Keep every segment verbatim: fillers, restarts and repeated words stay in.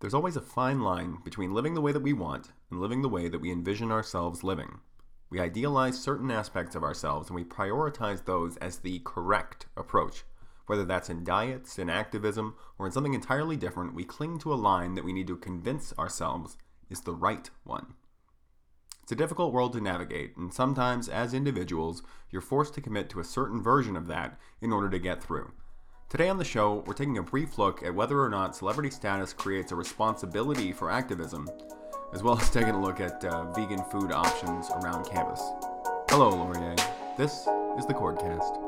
There's always a fine line between living the way that we want and living the way that we envision ourselves living. We idealize certain aspects of ourselves and we prioritize those as the correct approach. Whether that's in diets, in activism, or in something entirely different, we cling to a line that we need to convince ourselves is the right one. It's a difficult world to navigate, and sometimes, as individuals, you're forced to commit to a certain version of that in order to get through. Today on the show, we're taking a brief look at whether or not celebrity status creates a responsibility for activism, as well as taking a look at uh, vegan food options around campus. Hello, Laurier. This is the Cordcast.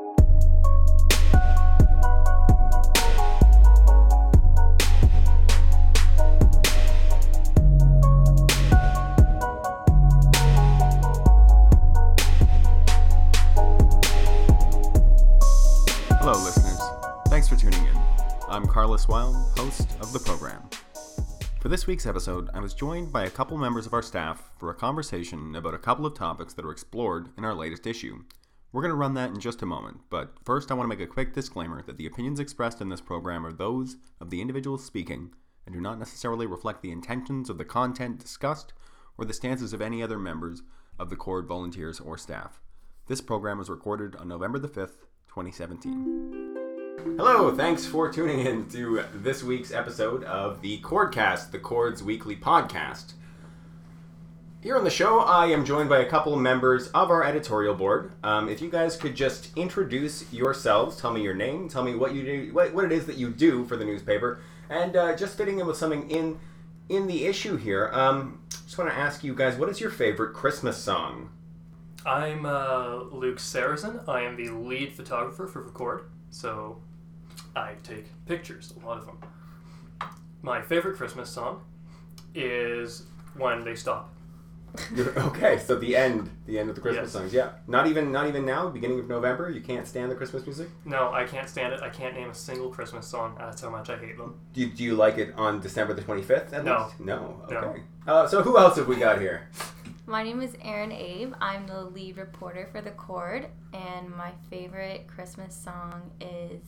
Hello, listeners. Thanks for tuning in. I'm Carlos Wild, host of the program. For this week's episode, I was joined by a couple members of our staff for a conversation about a couple of topics that are explored in our latest issue. We're going to run that in just a moment, but first I want to make a quick disclaimer that the opinions expressed in this program are those of the individuals speaking and do not necessarily reflect the intentions of the content discussed or the stances of any other members of the Cord volunteers or staff. This program was recorded on November the fifth, twenty seventeen. Hello, thanks for tuning in to this week's episode of the Cordcast, the Cord's weekly podcast. Here on the show, I am joined by a couple members of our editorial board. Um, if you guys could just introduce yourselves, tell me your name, tell me what you do, what, what it is that you do for the newspaper, and uh, just fitting in with something in in the issue here. Um, just want to ask you guys, what is your favorite Christmas song? I'm uh, Luke Saracen. I am the lead photographer for Record, so I take pictures, a lot of them. My favorite Christmas song is When They Stop. Okay, so the end, the end of the Christmas Yes. songs. Yeah, not even, not even now. Beginning of November, you can't stand the Christmas music. No, I can't stand it. I can't name a single Christmas song. That's how much I hate them. Do you, do you like it on December the twenty-fifth? At No. least? No. No. Okay. Uh, so who else have we got here? My name is Erin Abe. I'm the lead reporter for The Cord, and my favorite Christmas song is,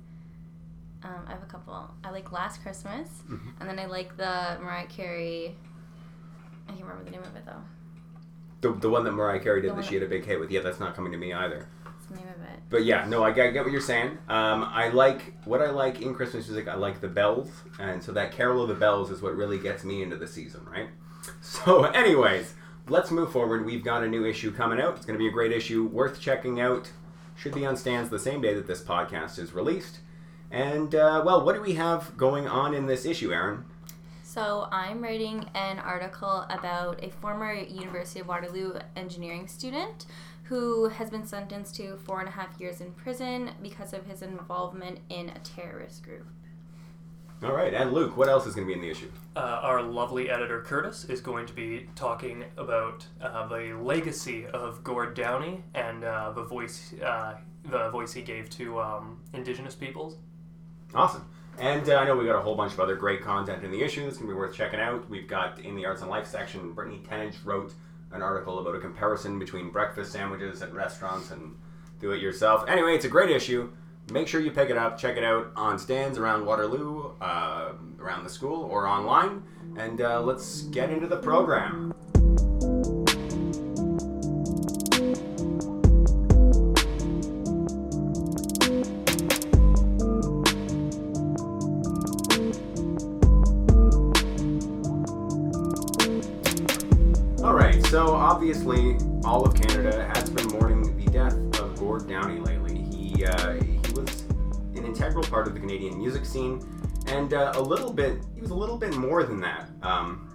um, I have a couple. I like Last Christmas, Mm-hmm. and then I like the Mariah Carey, I can't remember the name of it though. The the one that Mariah Carey did The that one she had a big hit with. Yeah, that's not coming to me either. What's the name of it? But yeah, no, I get, I get what you're saying. Um, I like, what I like in Christmas music, I like the bells, and so that Carol of the Bells is what really gets me into the season, right? So anyways, let's move forward. We've got a new issue coming out. It's going to be a great issue, worth checking out. Should be on stands the same day that this podcast is released. And, uh, well, what do we have going on in this issue, Erin? So I'm writing an article about a former University of Waterloo engineering student who has been sentenced to four and a half years in prison because of his involvement in a terrorist group. All right, and Luke, what else is going to be in the issue? Uh, our lovely editor Curtis is going to be talking about uh, the legacy of Gord Downie and uh, the voice uh, the voice he gave to um, Indigenous peoples. Awesome. And uh, I know we got a whole bunch of other great content in the issue that's going to be worth checking out. We've got, in the Arts and Life section, Brittany Tenage wrote an article about a comparison between breakfast sandwiches at restaurants and do-it-yourself. Anyway, it's a great issue. Make sure you pick it up, check it out on stands around Waterloo, uh, around the school, or online. And uh, let's get into the program. Alright, so obviously all of Canada has been mourning the death of Gord Downie lately. He, uh, he was an integral part of the Canadian music scene, and uh, a little bit, he was a little bit more than that. Um,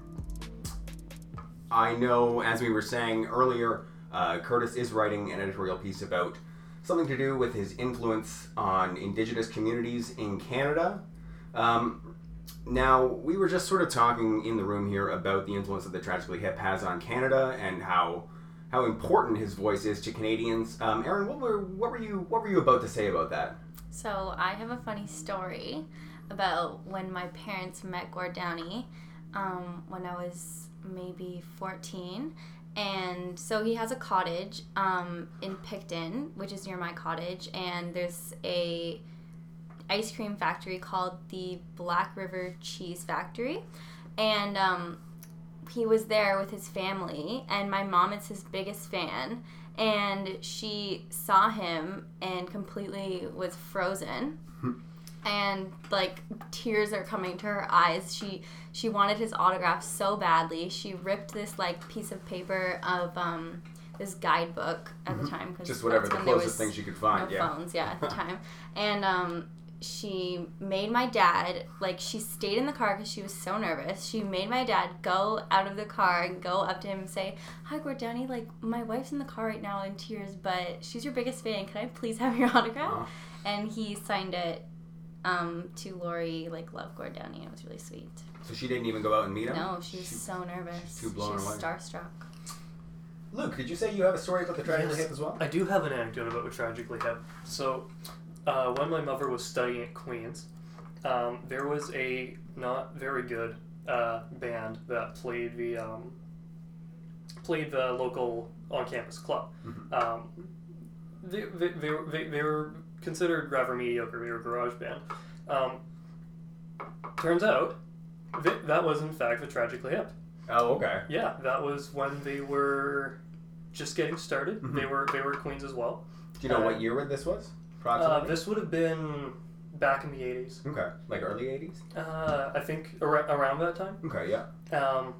I know, as we were saying earlier, uh, Curtis is writing an editorial piece about something to do with his influence on Indigenous communities in Canada. Um, Now, we were just sort of talking in the room here about the influence that the Tragically Hip has on Canada and how how important his voice is to Canadians. Um, Erin, what were what were you what were you about to say about that? So I have a funny story about when my parents met Gord Downie um, when I was maybe fourteen. And so he has a cottage um, in Picton, which is near my cottage, and there's a ice cream factory called the Black River Cheese Factory. And um, he was there with his family, and my mom is his biggest fan. And she saw him and completely was frozen. And, like, tears are coming to her eyes. She she wanted his autograph so badly. She ripped this, like, piece of paper of um, this guidebook at the time. Cause Just whatever, the when there closest was thing she could find, no yeah. phones, yeah, at the time. And um, she made my dad, like, she stayed in the car because she was so nervous. She made my dad go out of the car and go up to him and say, "Hi, Gord Downey, like, my wife's in the car right now in tears, but she's your biggest fan. Can I please have your autograph?" Uh-huh. And he signed it um, to Lori, like, Love Gord Downey, and it was really sweet. So she didn't even go out and meet him? No, she was She- so nervous. she's too blown she was away. starstruck. Luke, did you say you have a story about the Tragically Yes. Hip as well? I do have an anecdote about what Tragically Hip. So, uh, when my mother was studying at Queen's, um, there was a not very good uh, band that played the um, played the local on-campus club. Mhm. Um, they, they, they, were, they, they were considered rather mediocre. They were a garage band. Um, turns out that, that was in fact the Tragically Hip. Oh, okay. Yeah, that was when they were just getting started. Mhm. They were they were Queens as well. Do you know Uh, what year this was? Uh, Approximately? this would have been back in the eighties. Okay. Like early eighties? Uh, I think ar- around that time. Okay, yeah. Um,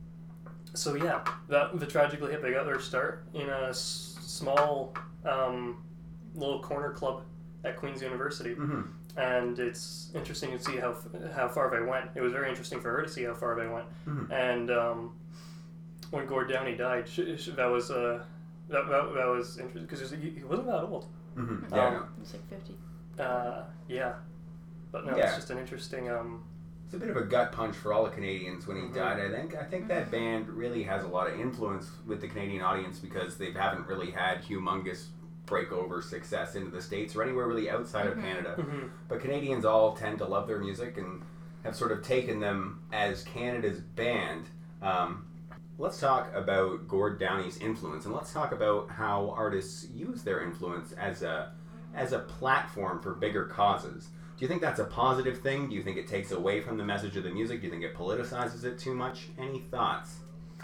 so yeah, that the Tragically Hip, they got their start in a s- small um, little corner club at Queen's University. Mm-hmm. And it's interesting to see how f- how far they went. It was very interesting for her to see how far they went. Mhm. And um, when Gord Downey died, sh- sh- that was uh, that, that, that was interesting because he, he wasn't that old. Mm-hmm. Um, Yeah, no. It was like fifty. Uh, yeah, but no, Yeah. it's just an interesting. Um, It's a bit of a gut punch for all the Canadians when he Mhm. died. I think I think that band really has a lot of influence with the Canadian audience because they haven't really had humongous breakover success into the States or anywhere really outside of Mhm. Canada. mhm. But Canadians all tend to love their music and have sort of taken them as Canada's band. Um, let's talk about Gord Downey's influence, and let's talk about how artists use their influence as a as a platform for bigger causes. Do you think that's a positive thing? Do you think it takes away from the message of the music? Do you think it politicizes it too much? Any thoughts?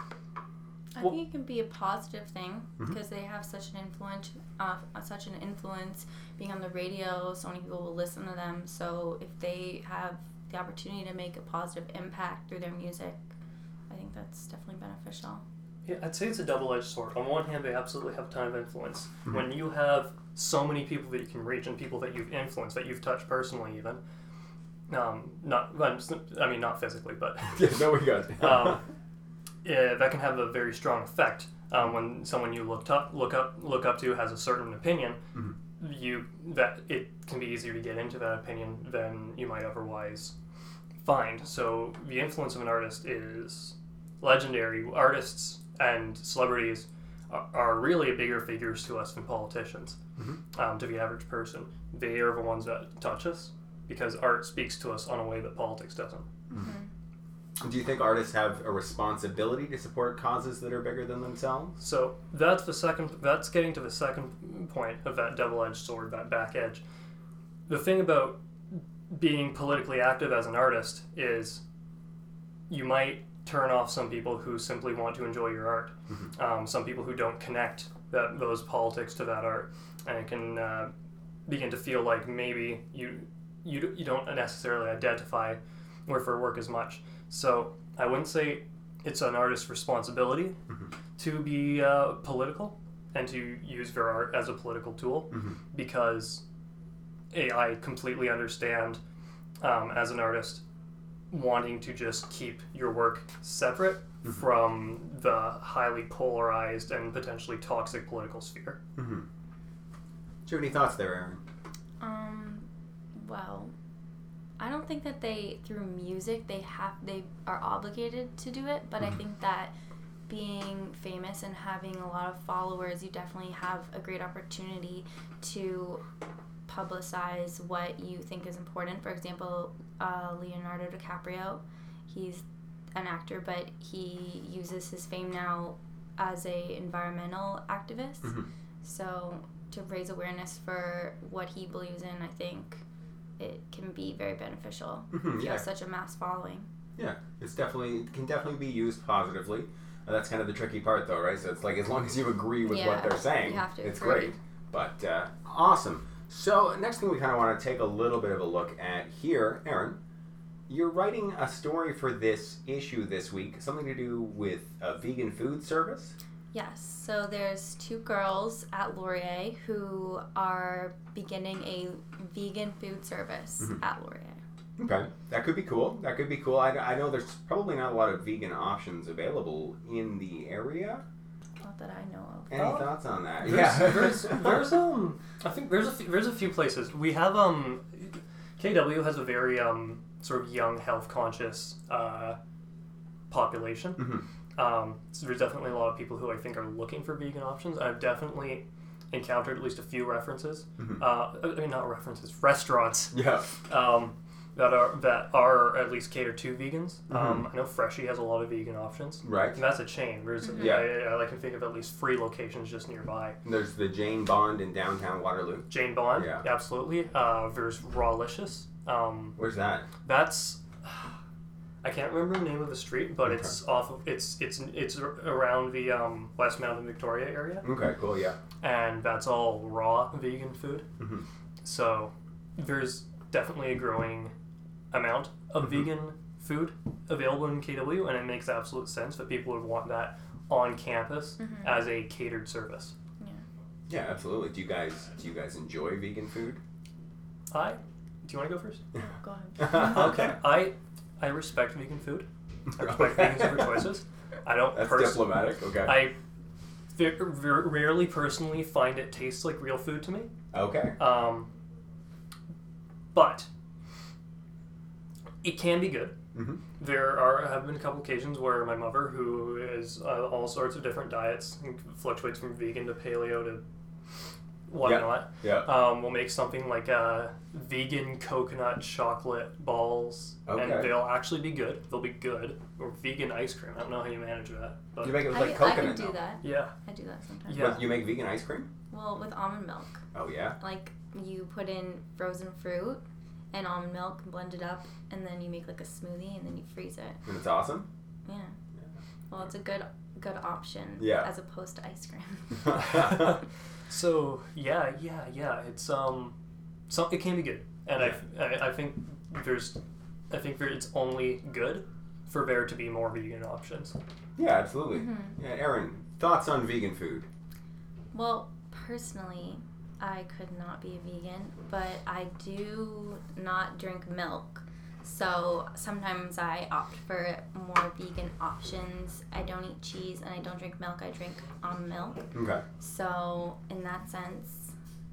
I Well- think it can be a positive thing Mhm. because they have such an influence, uh, such an influence being on the radio. So many people will listen to them. So if they have the opportunity to make a positive impact through their music, I think that's definitely beneficial. Yeah, I'd say it's a double-edged sword. On one hand, they absolutely have a ton of influence. Mhm. When you have so many people that you can reach and people that you've influenced, that you've touched personally, even, um, not, I'm s- I mean, not physically, but Yeah, no, we got it. um, yeah, that can have a very strong effect. Um, when someone you look up, look up, look up to has a certain opinion, Mhm. you that it can be easier to get into that opinion than you might otherwise find. So the influence of an artist is legendary. Artists and celebrities are, are really bigger figures to us than politicians. Mhm. Um, to the average person, they are the ones that touch us because art speaks to us on a way that politics doesn't. Do you think artists have a responsibility to support causes that are bigger than themselves? So that's the second. That's getting to the second point of that double-edged sword, that back edge. The thing about being politically active as an artist is you might turn off some people who simply want to enjoy your art. Mhm. Um, some people who don't connect that those politics to that art, and it can uh, begin to feel like maybe you you you don't necessarily identify with their work as much. So I wouldn't say it's an artist's responsibility Mhm. to be uh, political and to use their art as a political tool, Mhm. because A, I completely understand um, as an artist wanting to just keep your work separate Mhm. from the highly polarized and potentially toxic political sphere. Mm-hmm. Do you have any thoughts there, Aaron? Um, well, I don't think that they, through music, they have, they are obligated to do it, but I Mhm. think that being famous and having a lot of followers, you definitely have a great opportunity to publicize what you think is important. For example, uh, Leonardo DiCaprio, he's an actor, but he uses his fame now as a environmental activist. Mhm. So to raise awareness for what he believes in, I think it can be very beneficial Mhm, if you yeah. have such a mass following. Yeah, it's definitely it can definitely be used positively. Uh, that's kind of the tricky part, though, right? So it's like as long as you agree with what Yeah, they're saying, you have to it's agree. great. But uh, awesome. So next thing we kind of want to take a little bit of a look at here, Aaron. You're writing a story for this issue this week, something to do with a vegan food service. Yes, so there's two girls at Laurier who are beginning a vegan food service Mhm. at Laurier. Okay, that could be cool. That could be cool. I, I know there's probably not a lot of vegan options available in the area. Not that I know of. Any Oh, thoughts on that? There's, there's, there's um, I think there's a few, there's a few places. We have um, K W has a very um sort of young, health conscious uh, population. Mhm. Um, so there's definitely a lot of people who I think are looking for vegan options. I've definitely encountered at least a few references. Mhm. Uh, I mean, not references, restaurants. Yeah. Um, that are that are at least catered to vegans. Mm-hmm. Um, I know Freshie has a lot of vegan options. Right. And that's a chain. There's Mhm. yeah, yeah, yeah, I can think of at least three locations just nearby. There's the Jane Bond in downtown Waterloo. Jane Bond, Yeah. absolutely. Uh, there's Rawlicious. Um, Where's that? that's I can't remember the name of the street, but Okay. it's off of it's it's it's ar- around the um, West Mountain Victoria area, Okay, cool, yeah. and that's all raw vegan food. Mhm. So there's definitely a growing amount of Mhm. vegan food available in K W, and it makes absolute sense that people would want that on campus Mhm. as a catered service. Yeah, absolutely. Do you guys do you guys enjoy vegan food? I do you want to go first? Oh, go ahead. Okay, I I respect vegan food. I respect vegans and their choices. I don't That's pers- diplomatic. Okay. I ve- ver- rarely personally find it tastes like real food to me. Okay. Um, but it can be good. Mm-hmm. There are have been a couple occasions where my mother, who is uh, all sorts of different diets, and fluctuates from vegan to paleo to whatnot, Yeah. um, will make something like uh, vegan coconut chocolate balls, Okay. and they'll actually be good. They'll be good. Or vegan ice cream. I don't know how you manage that, but You make it with I, like can- I coconut. can do though. that. yeah, I do that sometimes. Yeah. But you make vegan ice cream? Well, with almond milk. Oh yeah. Like, you put in frozen fruit and almond milk and blend it up, and then you make like a smoothie, and then you freeze it. And it's awesome. Yeah. Well, it's a good good option Yeah. as opposed to ice cream. So yeah, yeah, yeah. It's um, so it can be good, and I, I, I think there's, I think there, it's only good for there to be more vegan options. Yeah, absolutely. Mhm. Yeah, Aaron, thoughts on vegan food? Well, personally, I could not be a vegan, but I do not drink milk. So sometimes I opt for more vegan options. I don't eat cheese and I don't drink milk. I drink almond milk. Okay. So in that sense,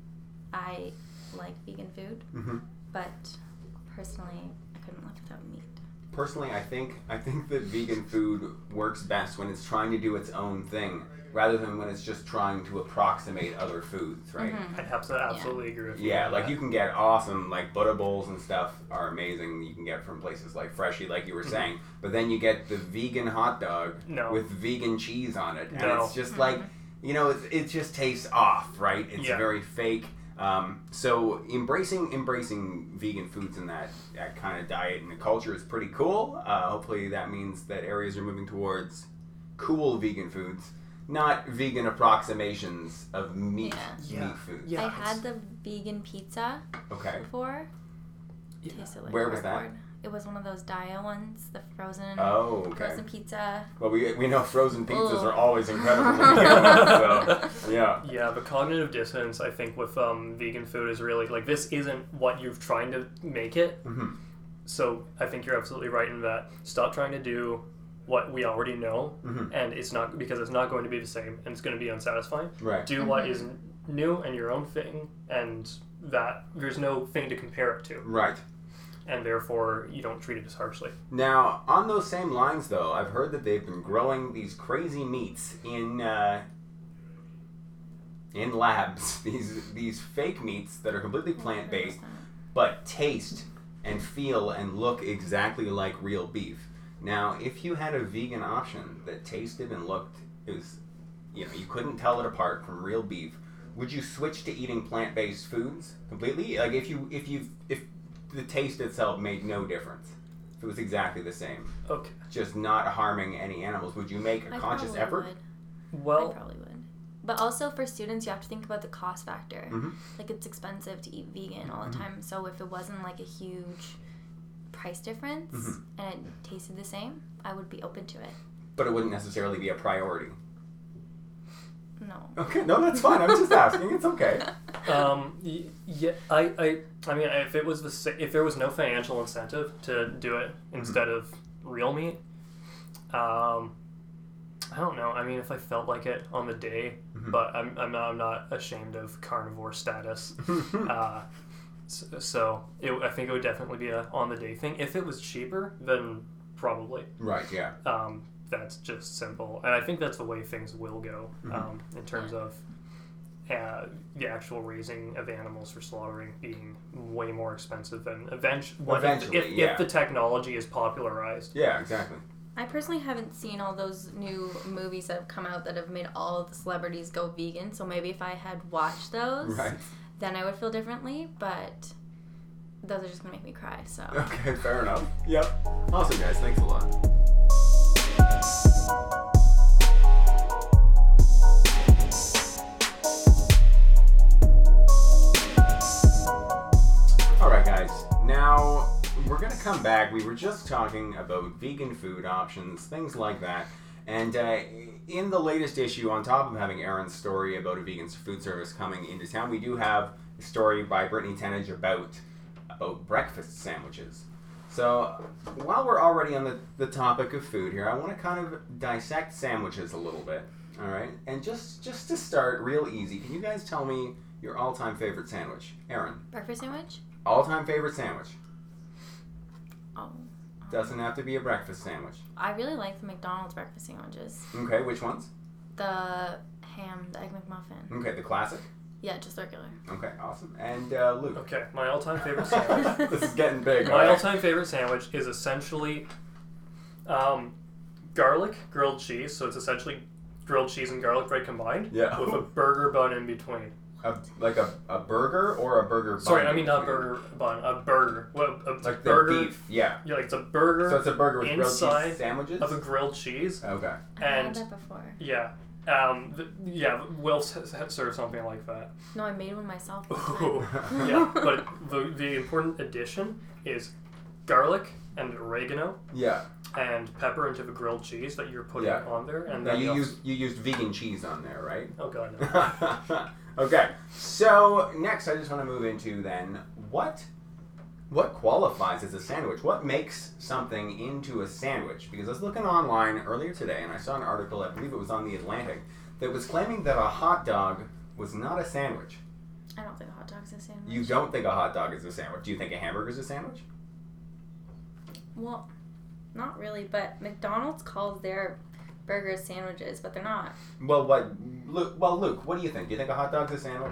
I like vegan food, Mm-hmm. but personally, I couldn't live without meat. Personally, I think I think that vegan food works best when it's trying to do its own thing, rather than when it's just trying to approximate other foods, right? Mhm. I have to absolutely agree with you. Yeah, on like that. you can get awesome, like butter bowls and stuff are amazing. You can get from places like Freshie, like you were Mhm. saying. But then you get the vegan hot dog No. with vegan cheese on it, and No. it's just like, you know, it, it just tastes off, right? It's Yeah. very fake. Um, so embracing embracing vegan foods and that, that kind of diet and the culture is pretty cool. Uh, hopefully that means that areas are moving towards cool vegan foods, not vegan approximations of meat Yeah. Yeah. meat foods. Yeah. I had the vegan pizza Okay. before. Yeah. Tasted like Where was that? cardboard. It was one of those Dia ones, the frozen Oh, okay. frozen pizza. Well, we, we know frozen pizzas Ugh. are always incredible. so, yeah. Yeah, the cognitive dissonance I think with um, vegan food is really like this isn't what you're trying to make it. hmm So I think you're absolutely right in that. Stop trying to do what we already know, Mhm. and it's not because it's not going to be the same, and it's going to be unsatisfying. Right. Do what Mhm. is new and your own thing, and that there's no thing to compare it to, Right. and therefore you don't treat it as harshly. Now, on those same lines, though, I've heard that they've been growing these crazy meats in uh, in labs. These these fake meats that are completely plant based, but taste and feel and look exactly like real beef. Now, if you had a vegan option that tasted and looked, it was, you know, you couldn't tell it apart from real beef, would you switch to eating plant-based foods completely? Like if you if you if the taste itself made no difference. If it was exactly the same, Okay. just not harming any animals, would you make a I conscious probably effort? Would. Well, I probably would. But also for students, you have to think about the cost factor. Mhm. Like, it's expensive to eat vegan all the Mhm. time. So if it wasn't like a huge price difference Mhm. and it tasted the same, I would be open to it. But it wouldn't necessarily be a priority. No. Okay, no, that's fine. I'm just asking. It's okay. um, y- yeah, I, I, I mean, if it was the sa- if there was no financial incentive to do it instead of real meat, um, I don't know. I mean, if I felt like it on the day, Mhm. but I'm, I'm not, I'm not ashamed of carnivore status. uh, so, so it, I think it would definitely be a on the day thing. If it was cheaper, then probably. Right. Yeah. Um, that's just simple, and I think that's the way things will go Mhm. um, in terms of uh, the actual raising of animals for slaughtering being way more expensive than eventually. Eventually, if, if, yeah. if the technology is popularized. Yeah. Exactly. I personally haven't seen all those new movies that have come out that have made all of the celebrities go vegan. So maybe if I had watched those, Right. then I would feel differently. But those are just gonna make me cry. So Okay. Fair enough. Yep. Awesome, guys. Thanks a lot. Alright guys, now we're going to come back. We were just talking about vegan food options, things like that. And uh, in the latest issue, on top of having Aaron's story about a vegan food service coming into town, we do have a story by Brittany Tennage about, about breakfast sandwiches. So while we're already on the, the topic of food here, I want to kind of dissect sandwiches a little bit. Alright? And just, just to start real easy, can you guys tell me your all-time favorite sandwich? Aaron. breakfast sandwich. All-time favorite sandwich. Oh, Doesn't have to be a breakfast sandwich. I really like the McDonald's breakfast sandwiches. Okay, which ones? The ham, the egg McMuffin. Okay, the classic. Yeah, just regular. Okay, awesome. And uh, Luke. Okay, my all-time favorite sandwich. This is getting big. My alright. all-time favorite sandwich is essentially um, garlic grilled cheese. So it's essentially grilled cheese and garlic bread combined. Yeah. With a burger bun in between. A, like a, a burger or a burger bun? Sorry, I mean not between? burger bun. A burger. Well, a Like the burger. beef, yeah. Yeah, like it's a burger So it's a burger with grilled inside cheese sandwiches? of a grilled cheese. Okay. I had And that before. yeah, um, th- yeah, Wilf's has, has served something like that. No, I made one myself. one time. Ooh. Yeah, but the the important addition is garlic and oregano Yeah. and pepper into the grilled cheese that you're putting Yeah. on there, and Now then you also- used you used vegan cheese on there, right? oh god no. Okay. So next, I just want to move into then what what qualifies as a sandwich? What makes something into a sandwich? Because I was looking online earlier today, and I saw an article, I believe it was on The Atlantic, that was claiming that a hot dog was not a sandwich. I don't think a hot dog's a sandwich. You don't think a hot dog is a sandwich? Do you think a hamburger is a sandwich? Well, not really, but McDonald's calls their burgers sandwiches, but they're not. Well, what? Luke, well, Luke, what do you think? Do you think a hot dog's a sandwich?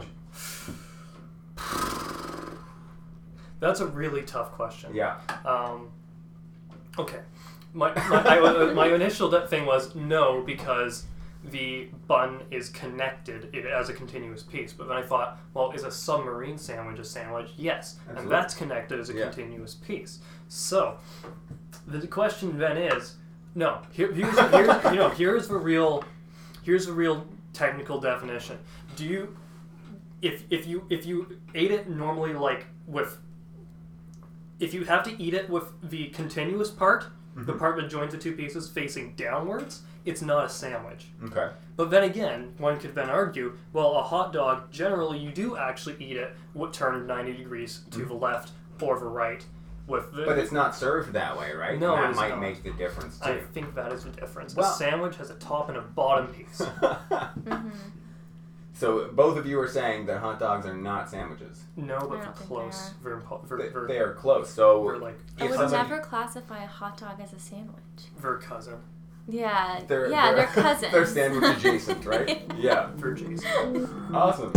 That's a really tough question. Yeah. Um, okay. My my, I, uh, my initial de- thing was no, because the bun is connected it as a continuous piece. But then I thought, well, is a submarine sandwich a sandwich? Yes, Absolutely. and that's connected as a Yeah. continuous piece. So the question then is, no. Here, here's here's you know here's the real here's the real technical definition. Do you if if you if you ate it normally like with if you have to eat it with the continuous part, the Mhm. part that joins the two pieces facing downwards, it's not a sandwich. Okay. But then again, one could then argue, well, a hot dog, generally you do actually eat it what turned ninety degrees to the left or the right. With the, But it's not served that way, right? No, and that it is might not. make the difference I too. think that is the difference. Well- a sandwich has a top and a bottom piece. Mm-hmm. So both of you are saying that hot dogs are not sandwiches. No, I but don't they're think close. they They're, impo- they're, They, they're, they are close. So they're like I if would somebody, never classify a hot dog as a sandwich. they're cousin. Yeah, they're, yeah, they're, they're cousins. They're sandwich adjacent, right? Yeah. For cheese. Awesome.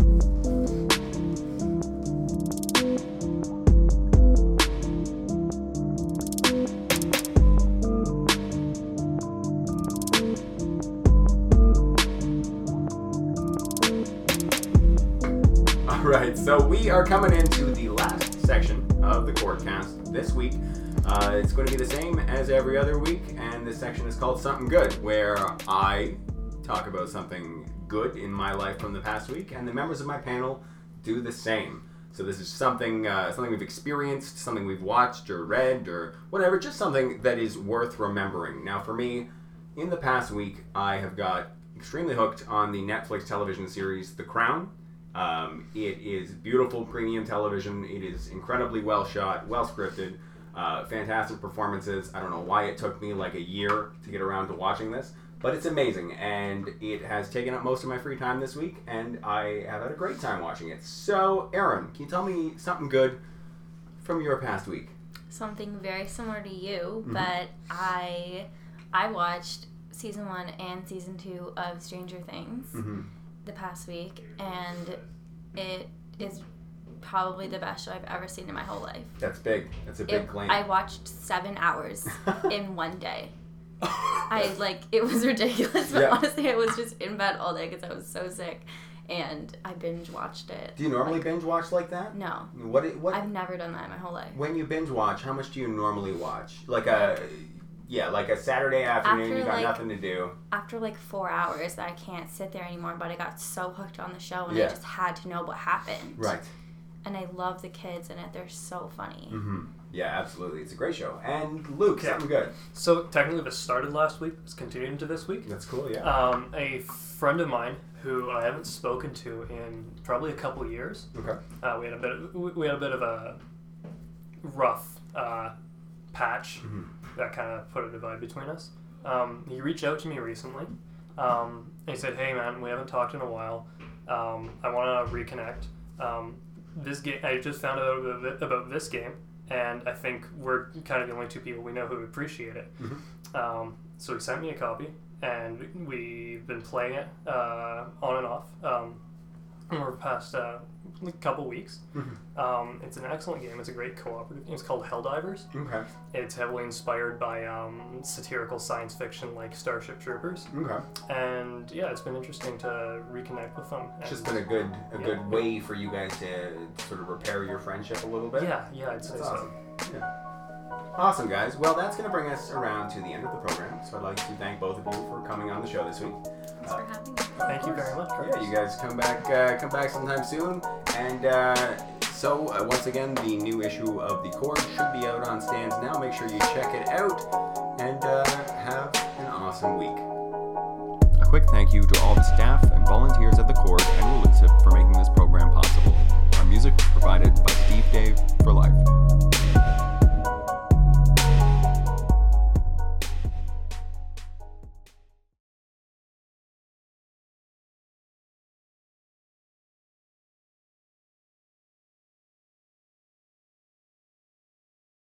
All right, so we are coming into the last section of the Chordcast. This week, uh, it's going to be the same as every other week, and this section is called Something Good, where I talk about something good in my life from the past week, and the members of my panel do the same. So this is something uh, something we've experienced, something we've watched or read or whatever, just something that is worth remembering. Now for me, in the past week, I have got extremely hooked on the Netflix television series The Crown. Um, it is beautiful premium television. It is incredibly well shot, well scripted, uh, fantastic performances. I don't know why it took me like a year to get around to watching this, but it's amazing, and it has taken up most of my free time this week, and I have had a great time watching it. So, Erin, can you tell me something good from your past week? Something very similar to you, Mm-hmm. but I I watched season one and season two of Stranger Things Mm-hmm. the past week, and it is probably the best show I've ever seen in my whole life. That's big. That's a big It, claim. I watched seven hours in one day. I like it was ridiculous, but Yeah. honestly, I was just in bed all day because I was so sick, and I binge watched it. Do you normally like, binge watch like that? No, What? What? I've never done that in my whole life. When you binge watch, how much do you normally watch? Like a, yeah, like a Saturday afternoon. After, you got like- nothing to do. After like four hours, I can't sit there anymore. But I got so hooked on the show, and Yeah. I just had to know what happened. Right. And I love the kids in it; they're so funny. Mm-hmm. Yeah, absolutely. It's a great show. And Luke, Okay. something good. So technically this started last week, it's continuing to this week. That's cool. Yeah. Um, a friend of mine who I haven't spoken to in probably a couple of years. Okay. Uh, we had a bit of, we had a bit of a rough uh, patch Mhm. that kind of put a divide between us. Um, he reached out to me recently. Um, and he said, "Hey man, we haven't talked in a while. Um, I want to reconnect. Um, this game, I just found out about, about this game, and I think we're kind of the only two people we know who appreciate it." Mhm. Um, so he sent me a copy, and we've been playing it uh, on and off um, over the past uh, couple weeks. Mhm. Um, it's an excellent game. It's a great cooperative game. It's called Helldivers. Okay. It's heavily inspired by um, satirical science fiction like Starship Troopers. Okay. And yeah, it's been interesting to reconnect with them. It's just And- been a good, a Yeah. good way for you guys to sort of repair your friendship a little bit. Yeah, yeah, I'd say That's so. awesome. Yeah. Awesome, guys. Well, that's going to bring us around to the end of the program. So I'd like to thank both of you for coming on the show this week. Thanks for having me. Thank you very much. Chris. Yeah, you guys come back, uh, come back sometime soon. And uh, so, uh, once again, the new issue of The Chord should be out on stands now. Make sure you check it out, and uh, have an awesome week. A quick thank you to all the staff and volunteers at the Chord and Rulitsip for making this program possible. Our music provided by Steve Dave for Life.